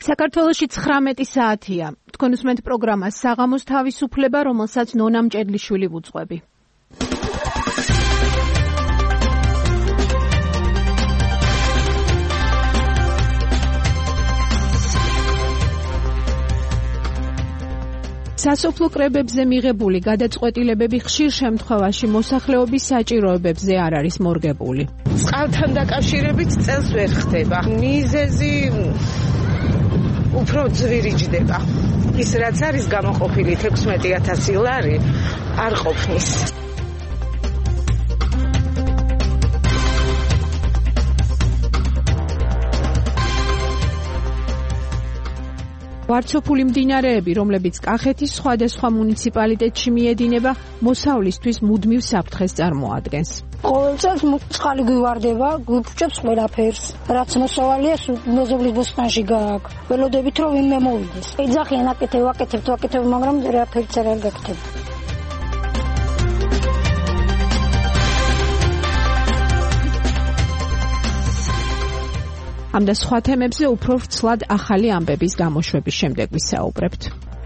საქართველოში 19 საათია. თქვენ უსმენთ პროგრამას საღამოს თავისუფლება, რომელსაც ნონა მჭედლიშვილი ვუძღვები. სასოფლო კრებებზე მიღებული გადაწყვეტილებები ხშირ შემთხვევაში მოსახლეობის საჭიროებებზე არ არის მორგებული. წყალთან დაკავშირებით წელს ვერ ხდება. მიზეზი უფრო ძვირი ჯდება. ის რაც არის გამოყოფილი 16,000 ლარი არ ყოფნის. ვარცოფული მდინარეები, რომლებიც კახეთის სხვადასხვა მუნიციპალიტეტში მიედინება, მოსავლისთვის მუდმივ საფრთხეს წარმოადგენს. ყოველ წელს წყალი გვივარდება, გვიფუჭებს ყველაფერს. რაც მოსავალია, მეზობლის ბოსტანში გააქვს. ველოდებით რომ ვინმე მოვიდეს. ეძახიან ვაკეთებ, მაგრამ რაფერიც არ გაკეთებ. ამ და სხვა თემებზე უფრო ვრცლად ახალი ამბების გამოშვების შემდეგ ვისაუბრებთ.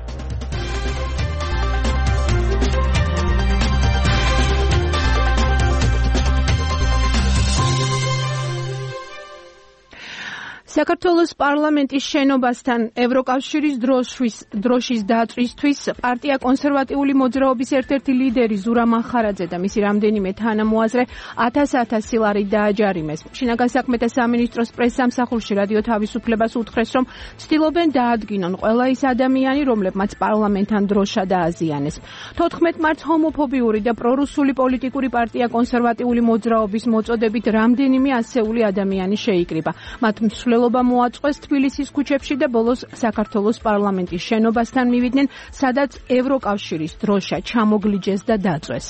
საქართველოს პარლამენტის შენობასთან ევროკავშირის დროშის დაწვისთვის პარტია კონსერვატიული მოძრაობის ერთ-ერთი ლიდერი ზურა მახარაძე და მისი რამდენიმე თანამოაზრე 1000 ლარი დააჯარიმეს. შინაგან საქმეთა სამინისტროს პრესსამსახურში რადიო თავისუფლებას უთხრეს, რომ ცდილობენ დაადგინონ ყველა ის ადამიანი, რომლებმაც პარლამენტთან დროშა დააზიანეს. 14 მარტს ჰომოფობიური და პრორუსული პოლიტიკური პარტია კონსერვატიული მოძრაობის მოწოდებით რამდენიმე ასეული ადამიანი შეიკრიბა. მათ მოაწყვეს თბილისის ქუჩებში და ბოლოს საქართველოს პარლამენტის შენობასთან მივიდნენ, სადაც ევროკავშირის დროშა ჩამოგლიჯეს და დაწვეს.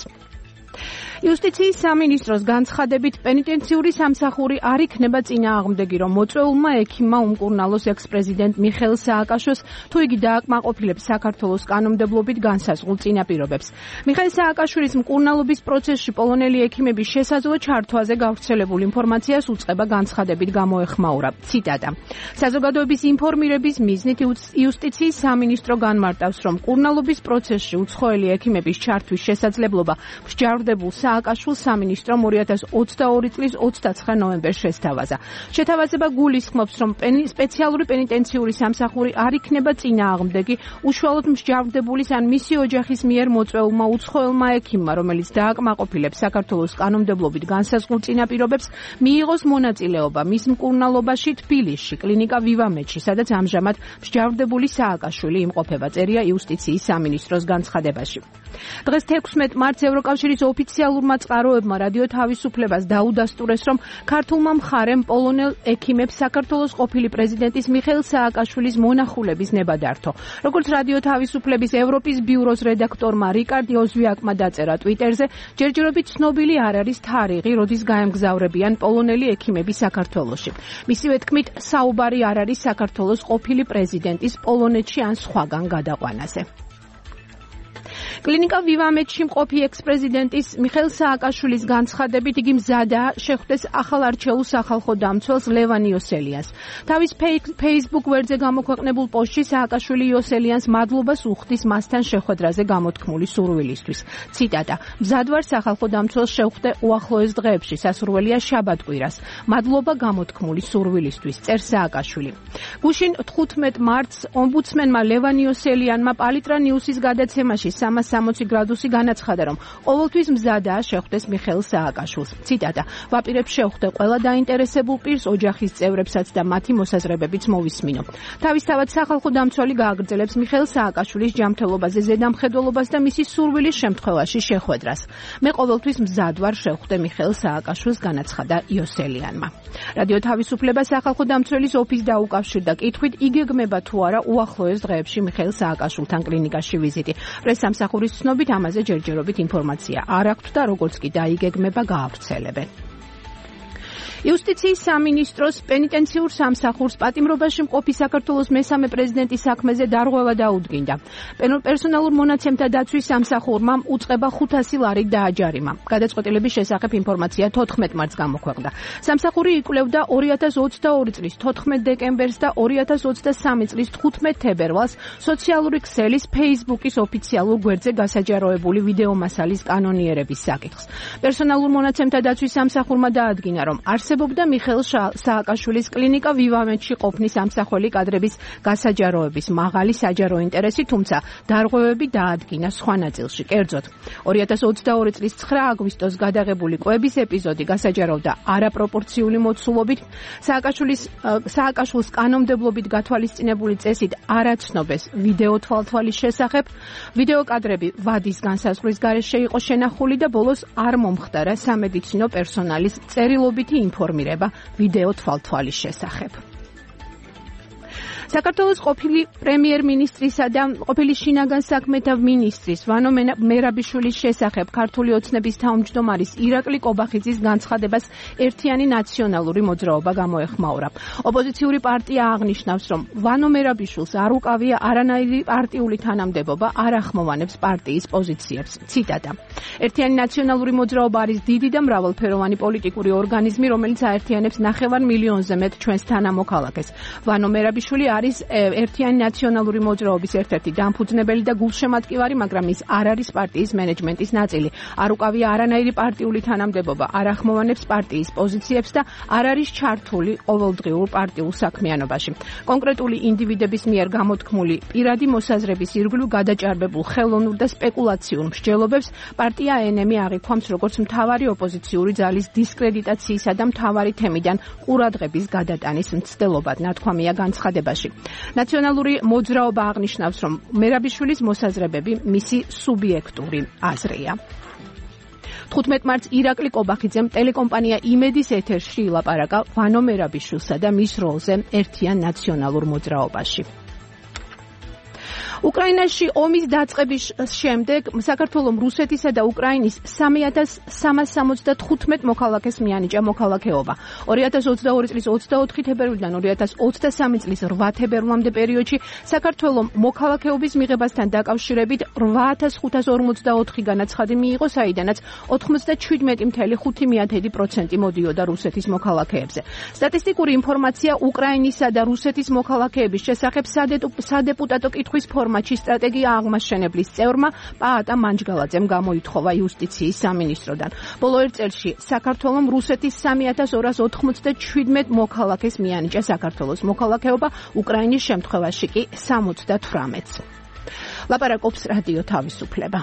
იუსტიციის სამინისტროს განცხადებით პენიტენციური სამსახური არ იქნება წინააღმდეგი, რომ მოწვეულმა ექიმმა უმკურნალოს ექს-პრეზიდენტ მიხეილ სააკაშოს, თუ იგი დააკმაყოფილებს საქართველოს კანონმდებლობით განსაზღვრულ წინაპირობებს. მიხეილ სააკაშვილის მკურნალობის პროცესში პოლონელი ექიმების შესაძლო ჩართვაზე გავრცელებულ ინფორმაციას უწყება განცხადებით გამოეხმაურა. ციტატა: საზოგადოების ინფორმირების მიზნით იუსტიციის სამინისტრო განმარტავს, რომ მკურნალობის პროცესში უცხოელი ექიმების ჩართვის შესაძლებლობა მსჯავრდებულ სააკაშვილს სამინისტრომ 2022 წლის 29 ნოემბერს შესთავაზა. შეთავაზება გულისხმობს, რომ სპეციალური პენიტენციური სამსახური არ იქნება წინააღმდეგი უშუალოდ მსჯავრდებულის ან მისი ოჯახის მიერ მოწვეულმა უცხოელმა ექიმმა, რომელიც დააკმაყოფილებს საქართველოს კანონმდებლობით განსაზღვრულ წინაპირობებს, მიიღოს მონაწილეობა მის მკურნალობაში თბილისში, კლინიკა ვივამედში, სადაც ამჟამად მსჯავრდებული სააკაშვილი იმყოფება, წერია იუსტიციის სამინისტროს განცხადებაში. დღეს 16 მარტს ევროკავშირის ოფიციალურმა წყაროებმა რადიო თავისუფლებას დაუდასტურეს, რომ ქართულმა მხარემ პოლონელ ექიმებს საქართველოს ყოფილი პრეზიდენტის მიხეილ სააკაშვილის მონახულების ნება დართო. როგორც რადიო თავისუფლების ევროპის ბიუროს რედაქტორმა რიკარდ ოზვიაკმა დაწერა ტვიტერზე, ჯერჯერობით ცნობილი არ არის თარიღი, როდის გაემგზავრებიან პოლონელი ექიმები საქართველოში. მისივე თქმით, საუბარი არ არის საქართველოს ყოფილი პრეზიდენტის პოლონეთში ან სხვაგან გადაყვანაზე. კლინიკა ვივამედში მყოფი ექს-პრეზიდენტის მიხეილ სააკაშვილის განცხადებით, იგი მზადაა შეხვდეს ახალ არჩეულ სახალხო დამცველს ლევან იოსელიანს. თავის Facebook ვერზე გამოქვეყნებულ პოსტში სააკაშვილი იოსელიანს მადლობას უხდის მასთან შეხვედრაზე გამოთქმული სურვილისთვის. ციტატა: მზად ვარ სახალხო დამცველს შევხვდე უახლოეს დღეებში, სასურველია შაბათ-კვირას. მადლობა გამოთქმული სურვილისთვის, წერს სააკაშვილი. გუშინ 15 მარტს ომბუდსმენმა ლევან იოსელიანმა პალიტრა ნიუსის გადაცემაში 360 გრადუსი განაცხადა, რომ ყოველთვის მზადაა შეხვდეს მიხეილ სააკაშვილს. ციტატა: ვაპირებ შევხვდე ყველა დაინტერესებულ პირს, ოჯახის წევრებსაც და მათი მოსაზრებებიც მოვისმინო. თავისთავად სახალხო დამცველი გააგრძელებს მიხეილ სააკაშვილის ჯანმრთელობაზე ზედამხედველობას და მისი სურვილის შემთხვევაში შეხვედრას. მე ყოველთვის მზად ვარ შევხვდე მიხეილ სააკაშვილს, განაცხადა იოსელიანმა. რადიო თავისუფლება სახალხო დამცველის ოფისს დაუკავშირდა კითხვით, იგეგმება თუ არა უახლოეს დღეებში მიხეილ სააკაშვილთან კლინიკაში ვიზიტი. პრესსამსახურის ცნობით ამაზე ჯერჯერობით ინფორმაცია არ აქვთ და როგორც კი დაიგეგმება გაავრცელებენ. იუსტიციის სამინისტროს პენიტენციურ სამსახურს პატიმრობაში მყოფი საქართველოს მესამე პრეზიდენტის საქმეზე დარღვევა დაუდგინდა. პერსონალურ მონაცემთა დაცვის სამსახურმა უწყება 500 ლარი დააჯარიმა. გადაწყვეტილების შესახებ ინფორმაცია 14 მარტს გამოქვეყნდა. სამსახური იკვლევდა 2022 წლის 14 დეკემბერს და 2023 წლის 15 თებერვალს სოციალური ქსელის Facebook-ის ოფიციალურ გვერდზე გასაჯაროებული ვიდეო მასალის კანონიერების საკითხს. პერსონალურ მონაცემთა დაცვის სამსახურმა დაადგინა, რომ არსებობდა მიხეილ სააკაშვილის კლინიკა ვივამეთში ყოფნის ამსახველი კადრების გასაჯაროების მაღალი საჯარო ინტერესი, თუმცა დარღვევები დაადგინა სხვა ნაწილში. კერძოდ, 2022 წლის 9 აგვისტოს გადაღებული კვების ეპიზოდი გასაჯაროვდა არაპროპორციული მოცულობით, სააკაშვილს კანონმდებლობით გათვალისწინებული წესით არაცნობეს ვიდეო თვალთვალის შესახებ, ვიდეო კადრები ვადის განსაზღვრის გარეშე იყო შენახული და ბოლოს არ მომხდარა სამედიცინო პერსონალის წერილობითი ინფორმირება ვიდეო თვალთვალის შესახებ. საქართველოს ყოფილი პრემიერ-მინისტრისა და ყოფილი შინაგან საქმეთა მინისტრის ვანო მერაბიშვილის შესახებ ქართული ოცნების თავმჯდომარის ირაკლი კობახიძის განცხადებას ერთიანი ნაციონალური მოძრაობა გამოეხმაურა. ოპოზიციური პარტია აღნიშნავს, რომ ვანო მერაბიშვილს არ უკავია არანაირი პარტიული თანამდებობა, არ ახმოვანებს პარტიის პოზიციებს. ციტატა: ერთიანი ნაციონალური მოძრაობა არის დიდი და მრავალფეროვანი პოლიტიკური ორგანიზმი, რომელიც აერთიანებს 9 მილიონზე მეტ ჩვენს თანამოქალაქეს. ვანო მერაბიშვილი არის ერთიანი ნაციონალური მოძრაობის ერთ-ერთი დამფუძნებელი და გულშემატკივარი, მაგრამ ის არ არის პარტიის მენეჯმენტის ნაწილი. არ უკავია არანაირი პარტიული თანამდებობა, არ ახმოვანებს პარტიის პოზიციებს და არ არის ჩართული ყოველდღიურ პარტიულ საქმიანობაში. კონკრეტული ინდივიდების მიერ გამოთქმული პირადი მოსაზრების ირგვლივ გადაჭარბებულ ხელოვნურ და სპეკულაციურ მსჯელობებს პარტია ΕΝΕＭი აღიქვამს როგორც მთავარი ოპოზიციური ძალის დისკრედიტაციისა და მთავარი თემიდან ყურადღების გადატანის მცდელობად, ნათქვამია განცხადებაში. ნაციონალური მოძრაობა აღნიშნავს, რომ მერაბიშვილის მოსაზრებები მისი სუბიექტური აზრია. 15 მარტს ირაკლი კობახიძემ ტელეკომპანია იმედის ეთერში ილაპარაკა ვანო მერაბიშვილსა და მის როლზე ერთიან ნაციონალურ მოძრაობაში. უკრაინაში ომის დაწყების შემდეგ საქართველოს, რუსეთისა და უკრაინის 3375 მოქალაქეს მიანიჭა მოქალაქეობა. 2022 წლის 24 თებერვლიდან 2023 წლის 8 თებერვლამდე პერიოდში საქართველოს მოქალაქეობის მიღებასთან დაკავშირებით 8544 განაცხადი მიიღო, საიდანაც 97.5% მოდიოდა რუსეთის მოქალაქეებზე. სტატისტიკური ინფორმაცია უკრაინისა და რუსეთის მოქალაქეების შესახებ სადეპუტატო კითხვის ფორმატში სტრატეგია აღმაშენებლის წევრმა პაატა მანჯგალაძემ გამოითხოვა იუსტიციის სამინისტროდან. ბოლო ერთ წელში საქართველოს რუსეთის 3287 მოქალაქეს მიანიჭა საქართველოს მოქალაქეობა, უკრაინის შემთხვევაში კი 78-ს. ლაპარაკობს რადიო თავისუფლება.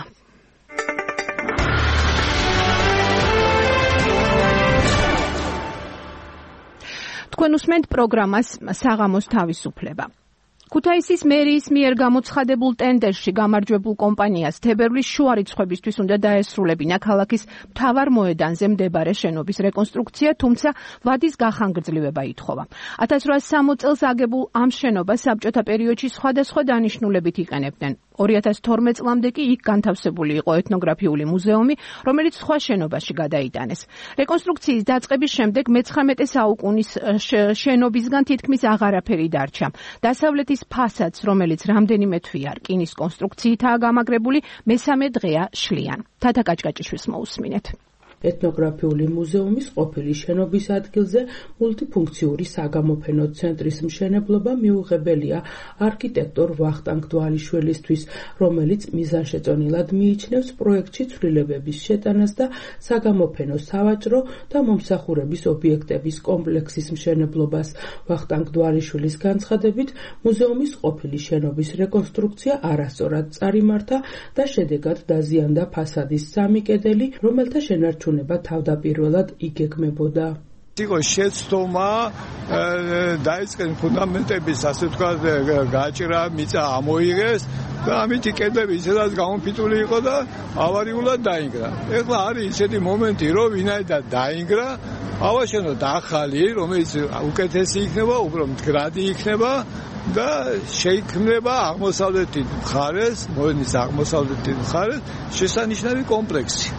თქვენ უსმენთ პროგრამას საღამოს თავისუფლება. ქუთაისის მერიის მიერ გამოცხადებულ ტენდერში გამარჯვებულ კომპანიას თებერვლის შუა რიცხვებისთვის უნდა დაესრულებინა ქალაქის მთავარ მოედანზე მდებარე შენობის რეკონსტრუქცია, თუმცა ვადის გახანგრძლივება ითხოვა. 1860 წელს აგებულ ამ შენობას საბჭოთა პერიოდში სხვადასხვა დანიშნულებით იყენებდნენ. 2012 წლამდე კი იქ განთავსებული იყო ეთნოგრაფიული მუზეუმი, რომელიც სხვა შენობაში გადაიტანეს. რეკონსტრუქციის დაწყების შემდეგ მე-19 საუკუნის შენობისგან თითქმის აღარაფერი დარჩა. დასავლეთის ფასადს, რომელიც რამდენიმე თვეა რკინის კონსტრუქციითაა გამაგრებული, მესამე დღეა შლიან. თათა კაჭკაჭიშვილს მოусმინეთ. ეთნოგრაფიული მუზეუმის ყოფილი შენობის ადგილზე მულტიფუნქციური საგამოფენო ცენტრის მშენებლობა მიუღებელია არქიტექტორ ვახტანგ დვალიშვილისთვის, რომელიც მიზანშეწონილად მიიჩნევს პროექტში ცვლილებების შეტანას და საგამოფენო სავაჭრო და მომსახურების ობიექტების კომპლექსის მშენებლობას. ვახტანგ დვალიშვილის განცხადებით, მუზეუმის ყოფილი შენობის რეკონსტრუქცია არასწორად წარიმართა და შედეგად დაზიანდა ფასადის სამი კედელი, რომელთა შენარჩუნება თავდაპირველად იგეგმებოდა. იყო შეცდომა დაიწყეს ფუნდამენტების, ასე ვთქვათ, გაჭრა, მიწა ამოიღეს და ამითი კედლები ისედაც გამოფიტული იყო და ავარიულად დაინგრა. ეხლა არის ისეთი მომენტი, რომ ვინაიდან დაინგრა, ავაშენოთ ახალი, რომელიც უკეთესი იქნება, უფრო მდგრადი იქნება და შეიქმნება აღმოსავლეთის მხარეს, მოედნის აღმოსავლეთის მხარეს შესანიშნავი კომპლექსი.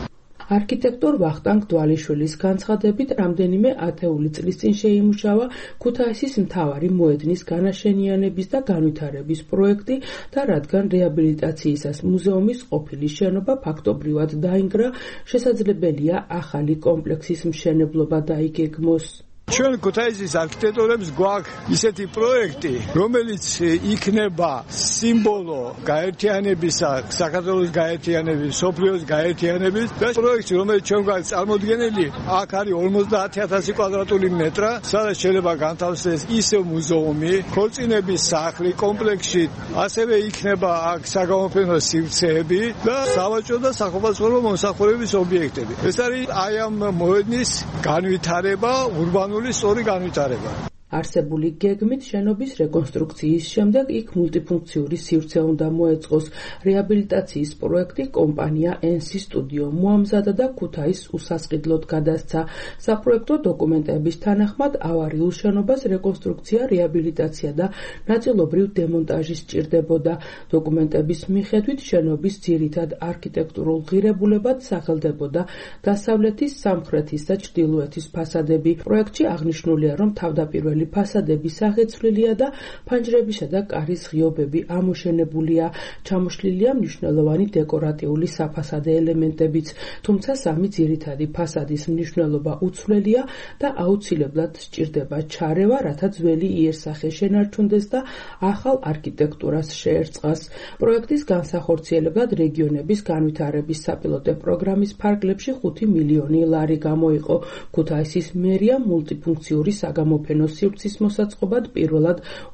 არქიტექტორ ვახტანგ დვალიშვილის განცხადებით, რამდენიმე ათეული წლის წინ შეიმუშავა ქუთაისის მთავარი მოედნის განაშენიანების და განვითარების პროექტი და რადგან რეაბილიტაციისას მუზეუმის ყოფილი შენობა ფაქტობრივად დაინგრა, შესაძლებელია ახალი კომპლექსის მშენებლობა დაიგეგმოს. ჩვენ ქუთაისის არქიტექტორებს გვაქვს ისეთი პროექტი, რომელიც იქნება სიმბოლო გაერთიანებისა, საქართველოს გაერთიანების, სოფლიოს გაერთიანების და პროექტი, რომელიც ჩვენ გვაქვს წარმოდგენილი, აქ არის 50000 კვადრატული მეტრა, სადაც შეიძლება განთავსდეს ისევ მუზეუმი, ქორწინების სახლი კომპლექსში, ასევე იქნება აქ საგამოფენო სივრცეები და სავაჭრო და სახალხო მომსახურების ობიექტები. ეს არის აი ამ მოედნის განვითარება, ურბანული სწორი განვითარება. არსებული გეგმით შენობის რეკონსტრუქციის შემდეგ იქ მულტიფუნქციური სივრცე უნდა მოეწყოს. რეაბილიტაციის პროექტი კომპანია NC Studio მოამზადა და ქუთაისს უსასყიდლოდ გადასცა. საპროექტო დოკუმენტების თანახმად ავარიულ შენობას რეკონსტრუქცია, რეაბილიტაცია და ნაწილობრივ დემონტაჟი სჭირდებოდა. დოკუმენტების მიხედვით შენობის ძირითად არქიტექტურულ ღირებულებად სახელდებოდა დასავლეთის, სამხრეთის და ჩრდილოეთის ფასადები. პროექტში აღნიშნულია, რომ თავდაპირველი ფასადები სახეცვლილია და ფანჯრებისა და კარის ღიობები ამოშენებულია. ჩამოშლილია მნიშვნელოვანი დეკორატიული საფასადე ელემენტებიც, თუმცა სამი ძირითადი ფასადის მნიშვნელობა უცვლელია და აუცილებლად სჭირდება ჩარევა, რათა ძველი იერსახე შენარჩუნდეს და ახალ არქიტექტურას შეერწყას. პროექტის განსახორციელებად რეგიონების განვითარების საპილოტო პროგრამის ფარგლებში 5 მილიონი ლარი გამოიყო. ქუთაისის მერია მულტიფუნქციური საგამოფენო სივრცის მოსაწყობად პირველად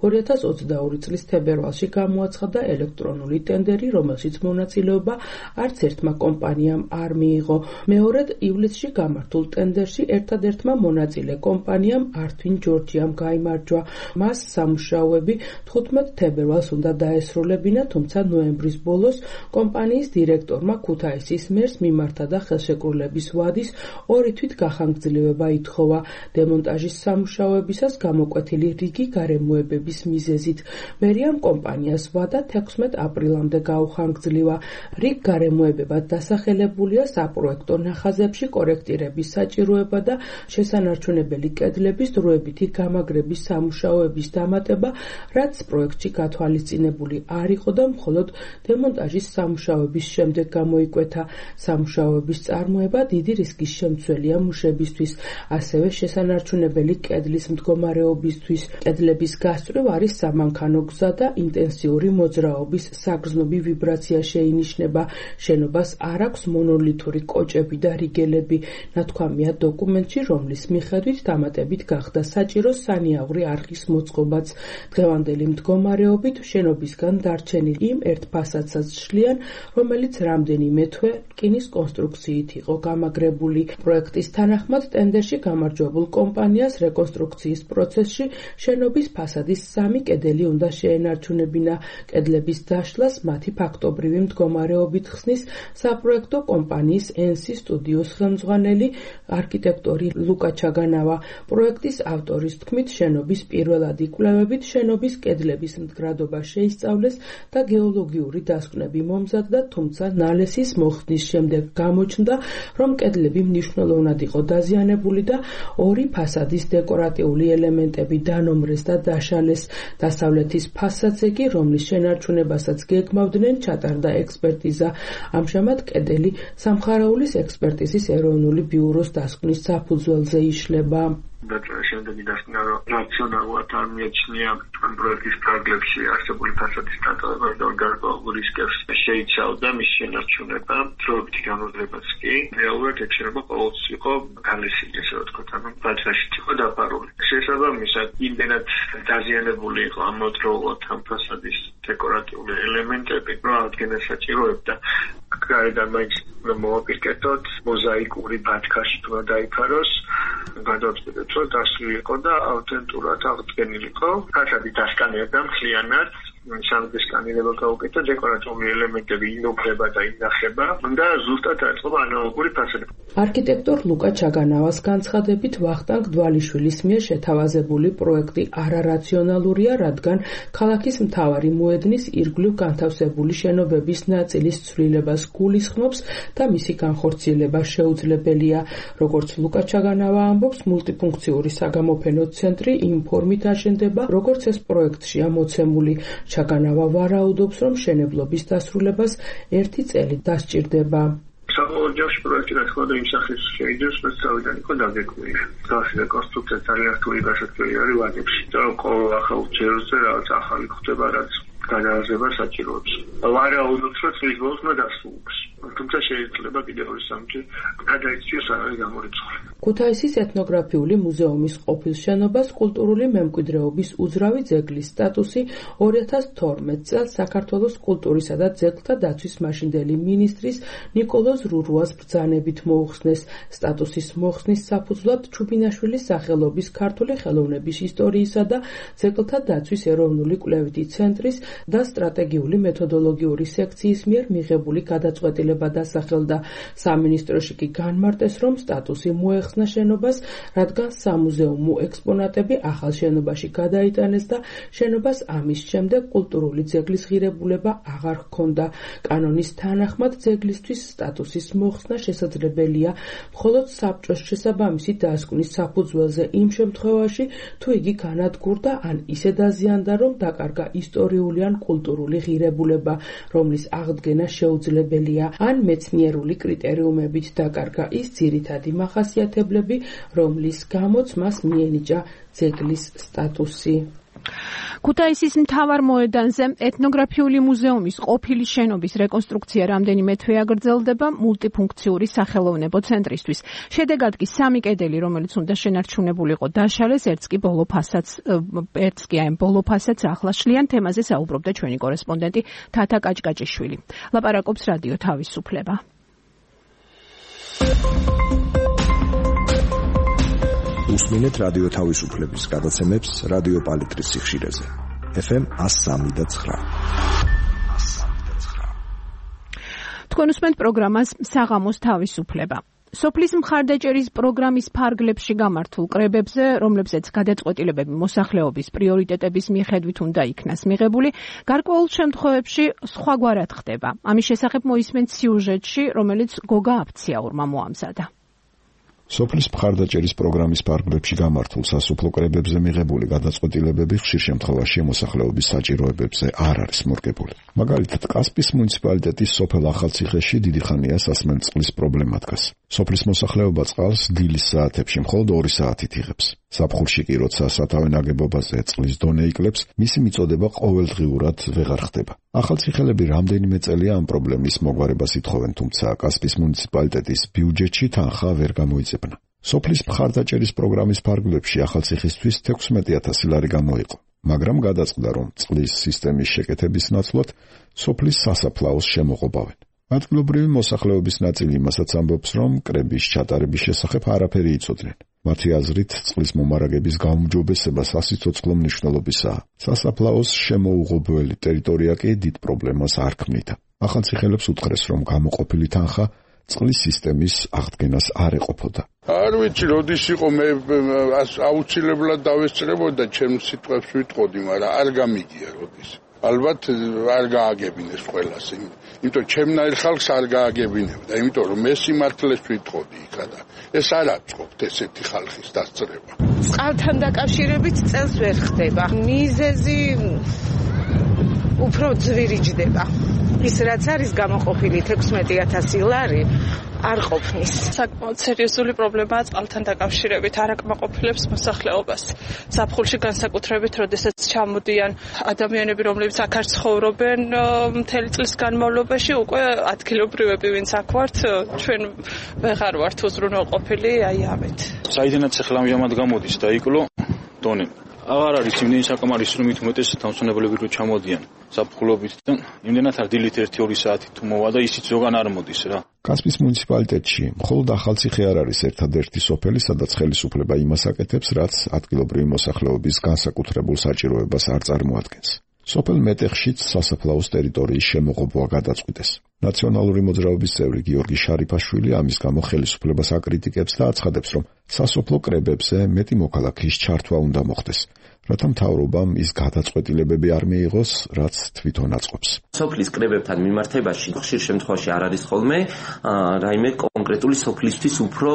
2022 წლის თებერვალში გამოაცხადა ელექტრონული ტენდერი, რომელშიც მონაწილეობა არც ერთმა კომპანიამ არ მიიღო. მეორედ ივლისში გამართულ ტენდერში ერთადერთმა მონაწილე კომპანიამ Artvin Georgiam გაიმარჯვა. მას სამუშაოები 15 თებერვალს უნდა დაესრულებინა, თუმცა ნოემბრის ბოლოს კომპანიის დირექტორმა ქუთაისის მერს მიმართა და ხელშეკრულების ვადის 2 თვით გახანგრძლივება ითხოვა. დემონტაჟის სამუშაოებისას გამოკვეთილი რიგი გარემოებების მიზეზით. მერიამ კომპანიას ვადა 16 აპრილამდე გაუხანგრძლივა. რიგ გარემოებებად დასახელებულია საპროექტო ნახაზებში კორექტირების საჭიროება და შესანარჩუნებელი კედლების დროებითი გამაგრების სამუშაოების დამატება, რაც პროექტში გათვალისწინებული არ იყო და მხოლოდ დემონტაჟის სამუშაოების შემდეგ გამოიკვეთა. სამუშაოების წარმოება დიდი რისკის შემცველია მუშებისთვის, ასევე შესანარჩუნებელი კედლის მდგომარეობისთვის. კედლების გასწვრივ არის სამანქანო გზა და ინტენსიური მოძრაობის საგრძნობი ვიბრაცია შეინიშნება. შენობას არ აქვს მონოლითური კოჭები და რიგელები. ნათქვამია დოკუმენტში, რომლის მიხედვით დამატებით გახდა საჭირო სანიავრი არხის მოწყობაც. დღევანდელი მდგომარეობით შენობისგან დარჩენილ იმ ერთ ფასადსაც შლიან, რომელიც რამდენიმე თვე რკინის კონსტრუქციით იყო გამაგრებული. პროექტის თანახმად ტენდერში გამარჯვებულ კომპანიას რეკონსტრუქციის პროცესში შენობის ფასადის 3 კედელი უნდა შეენარჩუნებინა. კედლების დაშლას მათი ფაქტობრივი მდგომარეობით ხსნის საპროექტო კომპანიის NC Studios ხელმძღვანელი არქიტექტორი ლუკა ჩაგანავა. პროექტის ავტორის თქმით, შენობის პირველადი კვლევებით შენობის კედლების მდგრადობა შეისწავლეს და გეოლოგიური დასკვნები მომზადდა, თუმცა ნალესის მოხსნის შემდეგ გამოჩნდა, რომ კედლები მნიშვნელოვნად იყო დაზიანებული და 2 ფასადის დეკორატიული ელემენტები დანომრეს და დაშალეს. დასავლეთის ფასადზე კი, რომლის შენარჩუნებასაც გეგმავდნენ, ჩატარდა ექსპერტიზა. ამჟამად კედელი სამხარაულის ექსპერტიზის ეროვნული ბიუროს დასკვნის საფუძველზე იშლება. შემდეგი დასკვნა, რომ რაციონალურად არ მიაჩნია პროექტის ფარგლებში არსებული ფასადის დატოვება და გარკვეულ რისკებს შეიცავდა მის შენარჩუნება. დროებითი განმავლობაც კი რეალურად ექცევა ყოველთვის იყო გალესილი, ესე ვთქვათ, ანუ ფასადში იყო დაფარული. შესაბამისად, იმდენად დაზიანებული იყო ამავდროულად ამ ფასადის დეკორატიული ელემენტები, რომ აღდგენა საჭიროებდა გარედან მაინც მოვაპირკეთოთ მოზაიკური ბათქაში თუ დაიფაროს, გადავწყვეტეთ, რომ დასვლილი იყო და ავთენტურად აღდგენილიყო. ფასადი დასკანერდა მთლიანად, სამგესკანილება გაუკეთა, დეკორატიული ელემენტები ინოგდება და ინახება და ზუსტად აწყობა ანალოგური ფასადი. არქიტექტორ ლუკა ჩაგანავას განცხადებით ვახტანგ დვალიშვილის მიერ შეთავაზებული პროექტი არარაციონალურია, რადგან ქალაქის მთავარი მოედნის ირგვლივ განთავსებული შენობების ნაწილის ცვლილებას გულისხმობს და მისი განხორციელება შეუძლებელია. როგორც ლუკა ჩაგანავა ამბობს, მულტიფუნქციური საგამოფენო ცენტრი იმ ფორმით აშენდება, როგორც ეს პროექტშია მოცემული. ჩაგანავა ვარაუდობს, რომ მშენებლობის დასრულებას 1 წელი დასჭირდება. საბოლოოში პროექტი რა თქმა უნდა იმ სახის შეიძლება სწავლიდან იყო დაგეგმილი. სახის რეკონსტრუქცია ძალიან რთული გასაკვირი არის ვადებში. და ყოველ ახალ ჯერზე რაღაც ახალი ხდება, რაც განაზრება საჭიროებს. ვარაუდობთ, რომ წლის ბოლოს უნდა დასრულდეს. თუმცა შეიძლება კიდევ 2-3 გადაიქციოს არ არის გამორიცხული. ქუთაისის ეთნოგრაფიული მუზეუმის ყოფილ შენობას კულტურული მემკვიდრეობის უძრავი ძეგლის სტატუსი 2012 წელს საქართველოს კულტურისა და ძეგლთა დაცვის მაშინდელი მინისტრის ნიკოლოზ რურუას ბრძანებით მოუხსნეს. სტატუსის მოხსნის საფუძვლად ჩუბინაშვილის სახელობის ქართული ხელოვნების ისტორიისა და ძეგლთა დაცვის ეროვნული კვლევითი ცენტრის და სტრატეგიული მეთოდოლოგიური სექციის მიერ მიღებული გადაწყვეტილება დასახელდა. სამინისტროში კი განმარტეს, რომ სტატუსი მოეხსნა შენობას, რადგან სამუზეუმო ექსპონატები ახალ შენობაში გადაიტანეს და შენობას ამის შემდეგ კულტურული ძეგლის ღირებულება აღარ ჰქონდა. კანონის თანახმად ძეგლისთვის სტატუსის მოხსნა შესაძლებელია მხოლოდ საბჭოს შესაბამისი დასკვნის საფუძველზე იმ შემთხვევაში, თუ იგი განადგურდა ან ისე დაზიანდა, რომ დაკარგა ისტორიული ან კულტურული ღირებულება, რომლის აღდგენა შეუძლებელია, ან მეცნიერული კრიტერიუმებით დაკარგა ის ძირითადი მახასიათებლები, რომლის გამოც მას მიენიჭა ძეგლის სტატუსი. ქუთაისის მთავარ მოედანზე ეთნოგრაფიული მუზეუმის ყოფილი შენობის რეკონსტრუქცია რამდენიმე თვე აგრძელდება მულტიფუნქციური სახელოვნებო ცენტრისთვის. შედეგად კი 3 კედელი, რომელიც უნდა შენარჩუნებულიყო, დაშალეს, ერთს კი ბოლო ფასადს ახლა შლიან. თემაზე საუბრობდა ჩვენი კორესპონდენტი თათა კაჭკაჭიშვილი. ლაპარაკობს რადიო თავისუფლება. უსმინეთ რადიო თავისუფლების გადაცემებს რადიო პალიტრის სიხშირეზე. FM 103.9. თქვენ უსმენთ პროგრამას საღამოს თავისუფლება. სოფლის მხარდაჭერის პროგრამის ფარგლებში გამართულ კრებებზე, რომლებზეც გადაწყვეტილებები მოსახლეობის პრიორიტეტების მიხედვით უნდა იქნას მიღებული, გარკვეულ შემთხვევებში სხვაგვარად ხდება. ამის შესახებ მოისმენთ სიუჟეტში, რომელიც გოგა აფციაურმა მოამზადა. სოფლის მხარდაჭერის პროგრამის ფარგლებში გამართულ სასოფლო კრებებზე მიღებული გადაწყვეტილებები ხშირ შემთხვევაში მოსახლეობის საჭიროებებზე არ არის მორგებული. მაგალითად, კასპის მუნიციპალიტეტის სოფელ ახალციხეში დიდი ხანია სასმელწყლის პრობლემა დგას. სოფლის მოსახლეობა წყალს დილის საათებში მხოლოდ 2 საათით იღებს. ზაფხულში კი, როცა სათავე ნაგებობაზე წყლის დონე იკლებს, მისი მიწოდება ყოველდღიურად ვეღარ ხდება. ახალციხელები რამდენიმე წელია ამ პრობლემის მოგვარებას ითხოვენ, თუმცა კასპის მუნიციპალიტეტის ბიუჯეტში თანხა ვერ გამოიძებნა. სოფლის მხარდაჭერის პროგრამის ფარგლებში ახალციხისთვის 16,000 ლარი გამოიყო, მაგრამ გადაწყდა, რომ წყლის სისტემის შეკეთების ნაცვლად სოფლის სასაფლაოს შემოღობავენ. ადგილობრივი მოსახლეობის ნაწილი იმასაც ამბობს, რომ კრების ჩატარების შესახებ არაფერი იცოდნენ. მათი აზრით, წყლის მომარაგების გაუმჯობესება სასიცოცხლო მნიშვნელობისაა. სასაფლაოს შემოუღობველი ტერიტორია კი დიდ პრობლემას არ ქმნიდა. ახალციხელებს უთხრეს, რომ გამოყოფილი თანხა წყლის სისტემის აღდგენას არ ეყოფოდა. არ ვიცი, როდის იყო მე აუცილებლად დავესწრებოდა ჩემს სიტყვებს ვიტყოდი, მაგრამ არ გამიგია როდის. ალბათ არ გააგებინეს ყველას, იმიტომ ჩემნაირ ხალხს არ გააგებინებდა, იმიტომ რომ მე სიმართლეს ვიტყოდი იქა და ეს არ აწყობთ ესეთი ხალხის დასწრება. წყალთან დაკავშირებით წელს ვერ ხდება. მიზეზი უფრო ძვირიჯდება. ის რაც არის გამოყოფილი 16,000 ლარი არ ყოფნის. საკმაოდ სერიოზული პრობლემაა წყალთან დაკავშირებით, არ აკმაყოფილებს მოსახლეობას. ზაფხულში განსაკუთრებით, როდესაც ჩამოდიან ადამიანები, რომლებიც აქ არ ცხოვრობენ მთელი წლის განმავლობაში, უკვე ადგილობრივები, ვინც აქ ვართ, ჩვენ ვეღარ ვართ უზრუნველყოფილი აი ამით. საიდანაც ახლა ამჟამად გამოდის და იკლო დონე. აღარ არის იმდენი საკამარის რომ უმეტეს თავმჯდომარეები რო ჩამოდიან საფხულობით და იმდენად არ დილით 1-2 საათი თუ მოვა და ისიც ზოგან არ მოდის რა. კასპის მუნიციპალიტეტში მხოლოდ ახალციხე არ არის ერთადერთი სოფელი, სადაც ხელისუფლება იმას აკეთებს, რაც ადგილობრივი მოსახლეობის განსაკუთრებულ საჭიროებას არ წარმოადგენს. სოფელ მეტეხშიც სასაფლაოს ტერიტორიის შემოღობვა გადაწყვიტეს. ნაციონალური მოძრაობის წევრი გიორგი შარიფაშვილი ამის გამო ხელისუფლებას აკრიტიკებს და აცხადებს, რომ სასოფლო კრებებზე მეტი მოქალაქის ჩართვა უნდა მოხდეს, რათა მთავრობამ ის გადაწყვეტილებები არ მიიღოს, რაც თვითონ აწყობს. სოფლის კრებებთან მიმართებაში ხშირ შემთხვევაში არ არის ხოლმე რაიმე კონკრეტული სოფლისთვის უფრო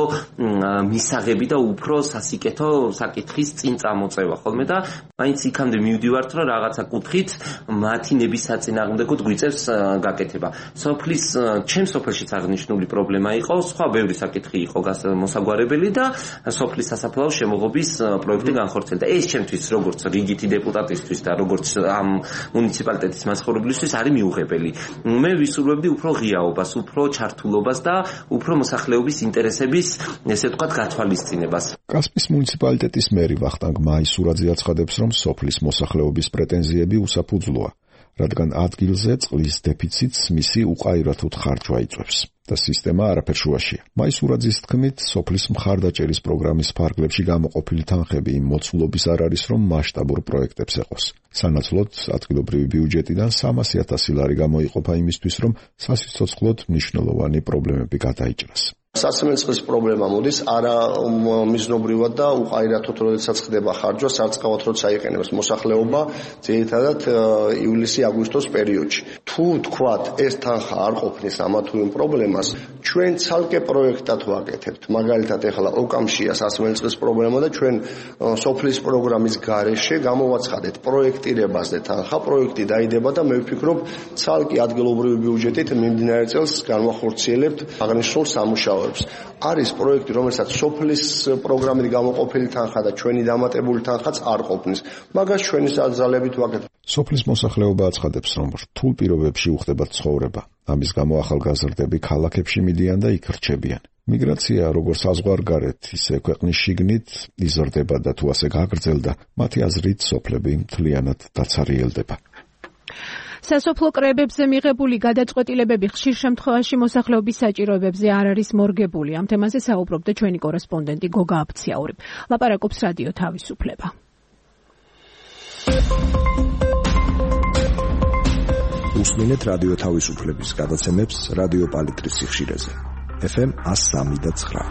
მისაღები და უფრო სასიკეთო საკითხის წინ წამოწევა ხოლმე და მაინც იქამდე მივდივართ, რომ რაღაცა კუთხით მათი ნების საწინააღმდეგოდ გვიწევს გაკეთება. სოფლის ჩემ სოფელშიც აღნიშნული პრობლემა იყო, სხვა ბევრი საკითხი იყო მოსაგვარებელი და სოფლის სასაფლაოს შემოღობის პროექტი განხორციელდა. ეს ჩემთვის როგორც რიგითი დეპუტატისთვის და როგორც ამ მუნიციპალიტეტის მაცხოვრებლისთვის არის მიუღებელი. მე ვისურვებდი უფრო ღიაობას, უფრო ჩართულობას და უფრო მოსახლეობის ინტერესების, ესე ვთქვათ, გათვალისწინებას. კასპის მუნიციპალიტეტის მერი ვახტანგ მაისურაძე აცხადებს, რომ სოფლის მოსახლეობის პრეტენზიები უსაფუძვლოა, რადგან ადგილზე წყლის დეფიციტს მისი უყაირათოდ ხარჯვა იწვევს და სისტემა არაფერ შუაშია. მაისურაძის თქმით, სოფლის მხარდაჭერის პროგრამის ფარგლებში გამოყოფილი თანხები იმ მოცულობის არ არის, რომ მასშტაბურ პროექტებს ეყოს. სანაცვლოდ ადგილობრივი ბიუჯეტიდან 300,000 ლარი გამოიყოფა იმისთვის, რომ სასიცოცხლოდ მნიშვნელოვანი პრობლემები გადაიჭრას. სასმელწყლის პრობლემა მოდის არა მიზნობრივად და უყაირათოდ, როდესაც ხდება ხარჯვა, სარწყავად როცა იყენებს მოსახლეობა, ძირითადად ივლისი-აგვისტოს პერიოდში. თუ თქვათ, ეს თანხა არ ყოფნის ამა თუ იმ პრობლემას, ჩვენ ცალკე პროექტად ვაკეთებთ. მაგალითად, ეხლა ოკამშია სასმელწყლის პრობლემა და ჩვენ სოფლის პროგრამის გარეშე გამოვაცხადეთ პროექტირებაზე თანხა, პროექტი დაიდება და მე ვფიქრობ, ცალკე ადგილობრივი ბიუჯეტით მიმდინარე წელს განვახორციელებთ აღნიშნულ სამუშაოებს. არის პროექტი, რომელსაც სოფლის პროგრამით გამოყოფილი თანხა და ჩვენი დამატებული თანხაც არ ყოფნის. მაგას ჩვენი ძალებით ვაკეთებთ. სოფლის მოსახლეობა აცხადებს, რომ რთულ პირობებში უხდება ცხოვრება. ამის გამო ახალგაზრდები ქალაქებში მიდიან და იქ რჩებიან. მიგრაცია როგორც საზღვარგარეთ, ისე ქვეყნის შიგნით იზრდება და თუ ასე გაგრძელდა, მათი აზრით სოფლები მთლიანად დაცარიელდება. სასოფლო კრებებზე მიღებული გადაწყვეტილებები ხშირ შემთხვევაში მოსახლეობის საჭიროებებზე არ არის მორგებული. ამ თემაზე საუბრობდა ჩვენი კორესპონდენტი გოგა აფციაური. ლაპარაკობს რადიო თავისუფლება. უსმინეთ რადიო თავისუფლების გადაცემებს რადიო პალიტრის სიხშირეზე. FM 103.9.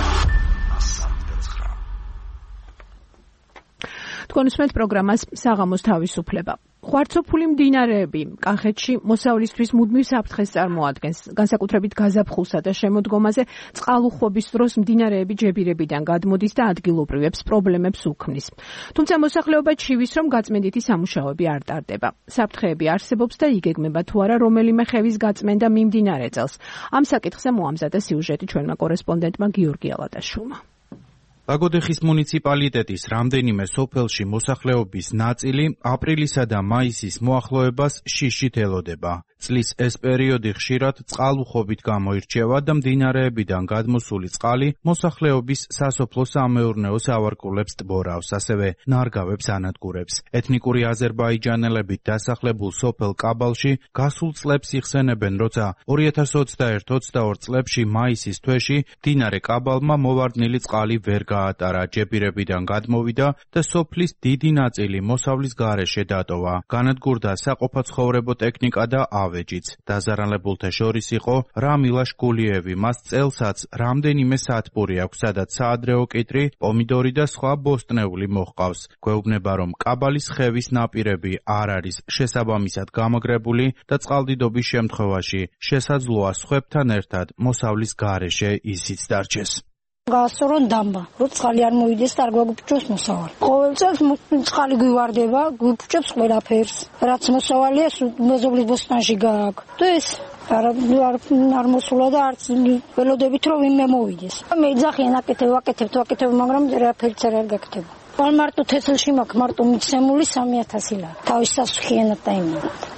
თქვენ უსმენთ პროგრამას საღამოს თავისუფლება. ხვარცოფული მდინარეები კახეთში მოსავლისთვის მუდმივ საფრთხეს წარმოადგენს. განსაკუთრებით გაზაფხულსა და შემოდგომაზე წყალუხვობის დროს მდინარეები ჯებირებიდან გადმოდის და ადგილობრივებს პრობლემებს უქმნის. თუმცა მოსახლეობა ჩივის, რომ გაწმენდითი სამუშაოები არ ტარდება. საფრთხეები არსებობს და იგეგმება თუ არა რომელიმე ხევის გაწმენდა მიმდინარე წელს. ამ საკითხზე მოამზადა სიუჟეტი ჩვენმა კორესპონდენტმა გიორგი ალადაშვილმა. აგოდეხის მუნიციპალიტეტის რამდენიმე სოფელში მოსახლეობის ნაწილი აპრილისა და მაისის მოახლოებას შიშით ელოდება. წლის ეს პერიოდი ხშირად წყალუხვობით გამოირჩევა და მდინარეებიდან გადმოსული წყალი მოსახლეობის სასოფლო-სამეურნეო სავარგულებს ტბორავს, ასევე ნარგავებს ანადგურებს. ეთნიკური აზერბაიჯანელებით დასახლებულ სოფელ კაბალში გასულ წლებს იხსენებენ, როცა 2021-22 წლებში მაისის თვეში მდინარე კაბალმა მოვარდნილი წყალი ვერ გაატარა, ჯებირებიდან გადმოვიდა და სოფლის დიდი ნაწილი მოსავლის გარეშე დატოვა. განადგურდა საყოფაცხოვრებო ტექნიკა და ავეჯიც. დაზარალებულთა შორის იყო რამილა შკულიევი. მას წელსაც რამდენიმე სათბური აქვს, სადაც საადრეო კიტრი, პომიდორი და სხვა ბოსტნეული მოჰყავს. გვეუბნება, რომ კაბალის ხევის ნაპირები არ არის შესაბამისად გამაგრებული და წყალდიდობის შემთხვევაში შესაძლოა სხვებთან ერთად მოსავლის გარეშე ისიც დარჩეს. გასწორონ დამბა, რომ წყალი არ მოვიდეს და არ გვაგუფუჭოს მოსავალი. ყოველ წელს წყალი გვივარდება, გვიფუჭებს ყველაფერს. რაც მოსავალია, მეზობლის ბოსტანში გააქვს. და ეს არ მოსულა და არც ველოდებით რომ ვინმე მოვიდეს. მე ძახიან აკეთებ, მაგრამ რაფერიც არ გაკეთება. მარტო თესლში მაქვს, მარტო მიცემული 3,000 ლარი. თავის სასუქიანად დაიმართ.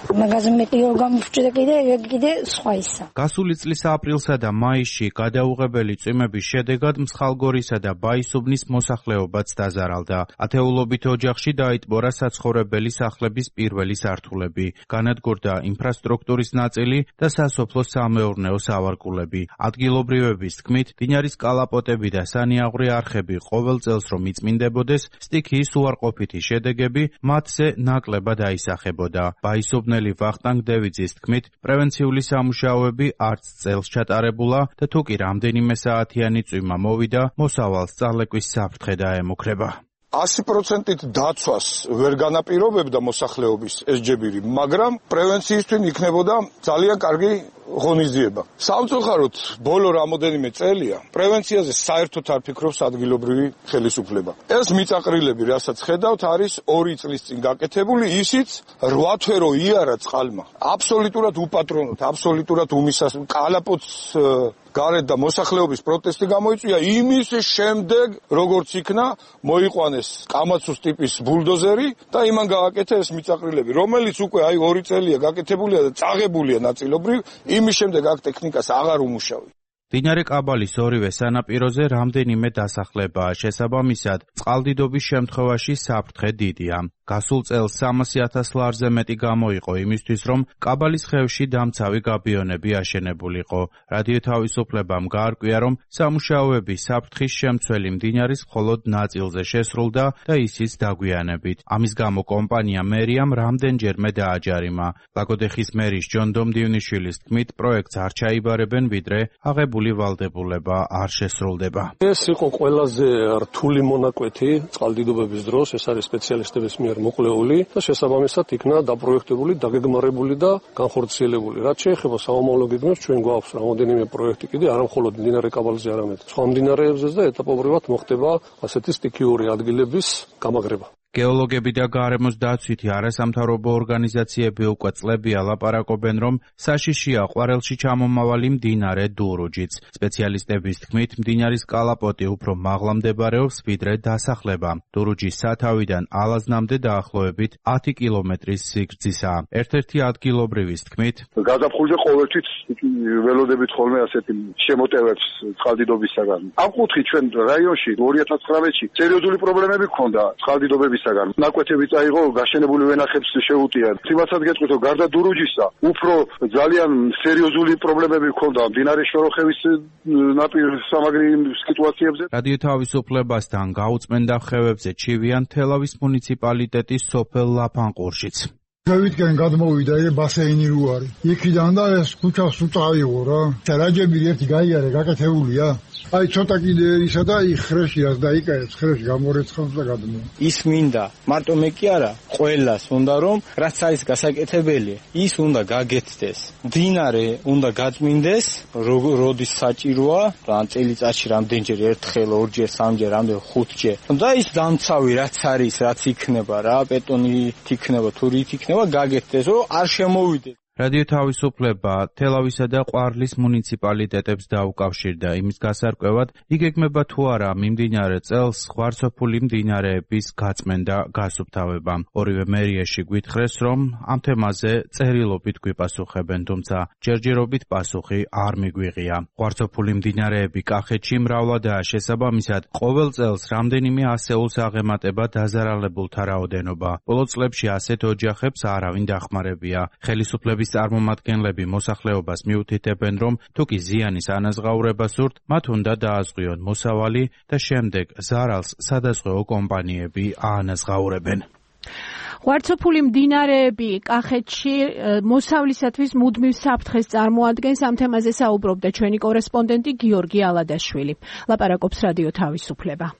მაგაზე მეტი ორ გამოვჭდა კიდე სხვა ისა. გასული წლის აპრილსა და მაისში გადაუღებელი წვიმების შედეგად მსხალგორისა და ბაისუბნის მოსახლეობაც დაზარალდა. ათეულობით ოჯახში დაიტბორა საცხოვრებელი სახლების პირველი სართულები, განადგურდა ინფრასტრუქტურის ნაწილი და სასოფლო-სამეურნეო სავარგულები. ადგილობრივების თქმით, მდინარის კალაპოტები და სანიაღვრე არხები ყოველ წელს რომ იწმინდებოდეს, სტიქიის უარყოფითი შედეგები მათზე ნაკლებად აისახებოდა. ბაისუბნელი ვახტანგ დევიძის თქმით, პრევენციული სამუშაოები არც წელს ჩატარებულა და თუ კი რამდენიმე საათიანი წვიმა მოვიდა, მოსავალს წარლეკვის საფრთხე დაემუქრება. 100%-ით დაცვას ვერ განაპირობებდა მოსახლეობის ეს ჯებირი, მაგრამ პრევენციისთვის იქნებოდა ძალიან კარგი ღონისძიება. სამწუხაროდ, ბოლო რამოდენიმე წელია პრევენციაზე საერთოდ არ ფიქრობს ადგილობრივი ხელისუფლება. ეს მიწაყრილები, რასაც ხედავთ, არის 2 წლის წინ გაკეთებული, ისიც 8 თვე რო იარა წყალმა. აბსოლუტურად უპატრონოდ, აბსოლუტურად კალაპოტს გარეთ და მოსახლეობის პროტესტი გამოიწვია იმის შემდეგ, როგორც იქნა მოიყვანეს კამაცუს ტიპის ბულდოზერი და იმან გააკეთა ეს მიწაყრილები, რომელიც უკვე 2 წელია გაკეთებულია და წაღებულია ნაწილობრივ, იმის შემდეგ აქ ტექნიკას აღარ უმუშავია. მდინარე კაბალის ორივე სანაპიროზე რამდენიმე დასახლებაა, შესაბამისად, წყალდიდობის შემთხვევაში საფრთხე დიდია. გასულ წელს 300,000 ლარზე მეტი გამოიყო იმისთვის, რომ კაბალის ხევში დამცავი გაბიონები აშენებულიყო. რადიო თავისუფლებამ გაარკვია, რომ სამუშაოები საფრთხის შემცველი მდინარის მხოლოდ ნაწილზე შესრულდა და ისიც დაგვიანებით. ამის გამო კომპანია მერიამ რამდენჯერმე დააჯარიმა. ლაგოდეხის მერის ჯონ დომდივნიშვილის თქმით, პროექტს არ ჩაიბარებენ, ვიდრე აღებული ვალდებულება არ შესრულდება. ეს იყო ყველაზე რთული მონაკვეთი წყალდიდობების დროს, ეს არის სპეციალისტების მიერ მოყოლებული და შესაბამისად იქნა დაპროექტებული, დაგეგმარებული და განხორციელებული. რაც შეეხება საომავლო გეგმებს, ჩვენ გვაქვს რამოდენიმე პროექტი კიდე, არა მხოლოდ მდინარე კაბალზე, არამედ სხვა მდინარეებზეც და ეტაპობრივად მოხდება ასეთი სტიქიური ადგილების გამაგრება. გეოლოგები და გარემოს დაცვითი არასამთავრობო ორგანიზაციები უკვე წლებია ლაპარაკობენ, რომ საშიშია ყვარელში ჩამომავალი მდინარე დურუჯიც. სპეციალისტების თქმით, მდინარის კალაპოტი უფრო მაღლა მდებარეობს, ვიდრე დასახლება. დურუჯის სათავიდან ალაზნამდე დაახლოებით 10 კილომეტრის სიგრძისაა. ერთ-ერთი ადგილობრივის თქმით, გაზაფხულზე ყოველთვის ველოდებით ხოლმე ასეთი შემოტევებს წყალდიდობისაგან. ამ კუთხით ჩვენ რაიონში 2019-ში სერიოზული პრობლემები ჰქონდა წყალდიდობების ნაკვეთები წაიღო, გაშენებული ვენახებს შეუტია. თუმცა გეტყვით, რომ გარდა დურუჯისა, უფრო ძალიან სერიოზული პრობლემები ჰქონდა მდინარე შოროხევის ნაპირ სამაგრი სიტუაციებზე. რადიო თავისუფლებასთან გაუწმენდა ხევებზე ჩივიან თელავის მუნიციპალიტეტის სოფელ ლაფანყურშიც. ხევიდან გადმოვიდა ბასეინი რო არის. იქიდან და ეს ქუჩას უწავიღო რა. რაჯები ერთი გაიარე, გაკეთებულია. აი ცოტა კიდე ისა და იხრეში რაც დაიკაეს, ხრეში გამორეცხავს და გადმო. ის მინდა, მარტო მე კი არა, ყველას უნდა რომ რაც არის გასაკეთებელი, ის უნდა გაგეთდეს. მდინარე უნდა გაწმინდეს, როდის საჭიროა, ან წელიწადში რამდენჯერ, ერთხელ, ორჯერ, სამჯერ, რამდენ, 5ჯერ. და ის დამცავი რაც არის, რაც იქნება რა, ბეტონით იქნება, თურით იქნება, გაგეთდეს, რომ არ შემოვიდეს. რადიო თავისუფლება თელავისა და ყვარლის მუნიციპალიტეტებს დაუკავშირდა იმის გასარკვევად, იგეგმება თუ არა მიმდინარე წელს ღვარცოფული მდინარეების გაწმენდა გასუფთავება. ორივე მერიაში გვითხრეს, რომ ამ თემაზე წერილობით გვიპასუხებენ, თუმცა ჯერჯერობით პასუხი არ მიგვიღია. ღვარცოფული მდინარეები კახეთში მრავლადაა, შესაბამისად, ყოველ წელს რამდენიმე ასეულს აღემატება დაზარალებულთა რაოდენობა. ბოლო წლებში ასეთ ოჯახებს არავინ დახმარებია. ხელისუფლების წარმომადგენლები მოსახლეობას მიუთითებენ, რომ თუ კი ზიანის ანაზღაურება სურთ, მათ უნდა დააზღვიონ მოსავალი და შემდეგ ზარალს სადაზღვეო კომპანიები აანაზღაურებენ. ღვარცოფული მდინარეები კახეთში მოსავლისათვის მუდმივ საფრთხეს წარმოადგენს. ამ თემაზე საუბრობდა ჩვენი კორესპონდენტი გიორგი ალადაშვილი. ლაპარაკობს რადიო თავისუფლება.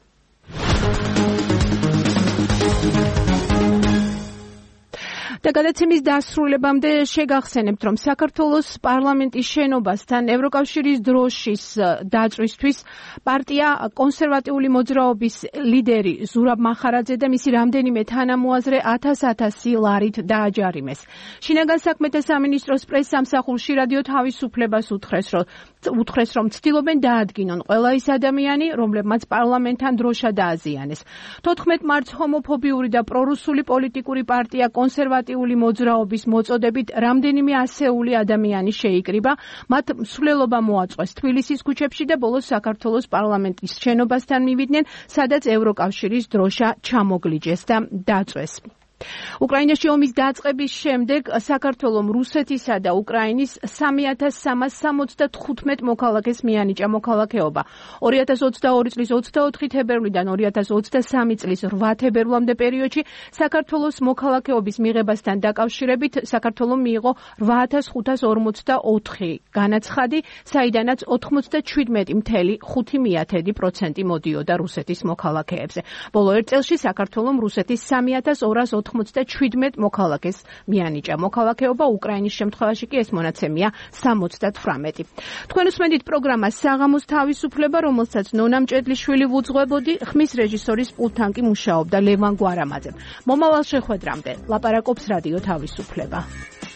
და გადაცემის დასრულებამდე შეგახსენებთ, რომ საქართველოს პარლამენტის შენობასთან ევროკავშირის დროშის დაწვისთვის პარტია კონსერვატიული მოძრაობის ლიდერი ზურაბ მახარაძე და მისი რამდენიმე თანამოაზრე 1000 ლარით დააჯარიმეს. შინაგან საქმეთა სამინისტროს პრესსამსახურში რადიო თავისუფლებას უთხრეს, რომ უთხრეს, რომ ცდილობენ დაადგინონ ყველა ის ადამიანი, რომლებმაც პარლამენტთან დროშა დააზიანეს. 14 მარტს ჰომოფობიური და პრორუსული პოლიტიკური პარტია კონსერვატიული მოძრაობის მოწოდებით რამდენიმე ასეული ადამიანი შეიკრიბა, მათ მსვლელობა მოაწყვეს თბილისის ქუჩებში და ბოლოს საქართველოს პარლამენტის შენობასთან მივიდნენ, სადაც ევროკავშირის დროშა ჩამოგლიჯეს და დაწვეს. უკრაინაში ომის დაწყების შემდეგ საქართველომ რუსეთისა და უკრაინის 3375 მოქალაქეს მიანიჭა მოქალაქეობა. 2022 წლის 24 თებერვლიდან 2023 წლის 8 თებერვლამდე პერიოდში საქართველოს მოქალაქეობის მიღებასთან დაკავშირებით საქართველომ მიიღო 8544 განაცხადი, საიდანაც 97.5% მოდიოდა რუსეთის მოქალაქეებზე. ბოლო ერთ წელში საქართველომ რუსეთის 3297 მოქალაქეს მიანიჭა მოქალაქეობა, უკრაინის შემთხვევაში კი ეს მონაცემია 78. თქვენ უსმენთ პროგრამას საღამოს თავისუფლება, რომელსაც ნონა მჭედლიშვილი ვუძღვებოდი, ხმის რეჟისორის პულტთან კი მუშაობდა ლევან გვარამაძე. მომავალ შეხვედრამდე ლაპარაკობს რადიო თავისუფლება.